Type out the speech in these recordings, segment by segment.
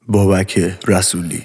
بابک رسولی.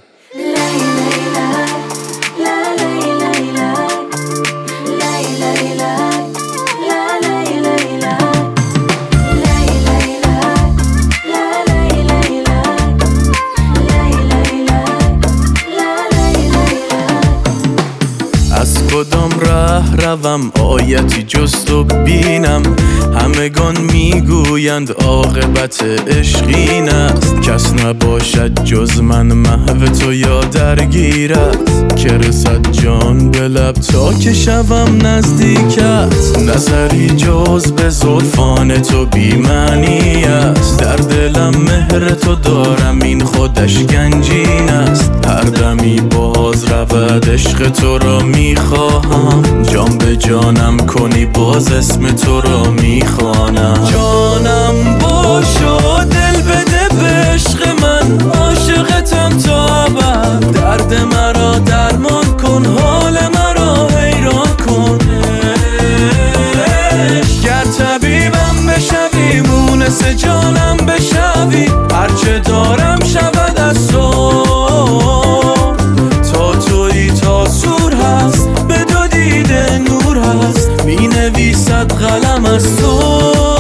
از کدام ره روم آیتی جز تو بینم، همگان میگویند عاقبت عشق این است، کس نباشد جز من محو تو یا درگیرت، که رسد جان به لب تا که شوم نزدیکت، نظری جز به زلفان تو بی معنی است، در دلم مهر تو دارم این خودش گنجین است، هر دمی باز رود عشق تو را میخواهم، جان به جانم کنی باز اسم تو را میخوانم، جانم باش و دل بده به عشق من، عاشقتم تا ابد، درد مرا درمان کن، حال مرا حیران کن، گر طبیبم بشوی مونس جانم بشوی، هرچه دارم شود از تو، تا تویی تا سور هست به دو دیده نور هست، می نویسد قلم از تو.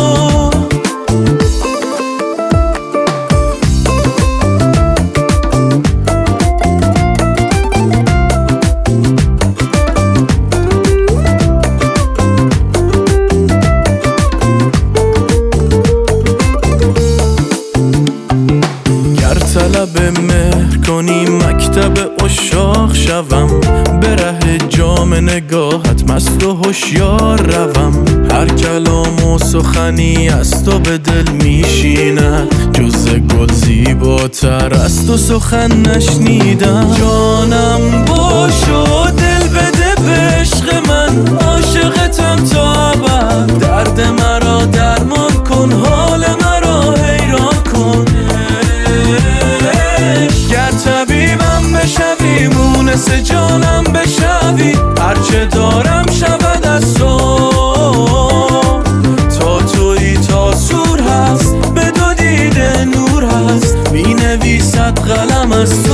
طلب مهر کنی مکتب عشاق شوم، به ره جام نگاهت مست و هوشیار روم، هر کلام و سخنی از تو به دل میشیند، جز گل زیباتر از تو سخن نشنیدم، جانم باش و دل بده به عشق من، عاشقتم تا ابد، درد مرا درمان کن، حال مرا حیران کن، گر طبیبم بشوی مونس جانم بشوی، هرچه دارم شود از تو، تا تویی تا سور هست به دو دیده نور هست، می نویسد قلم از تو.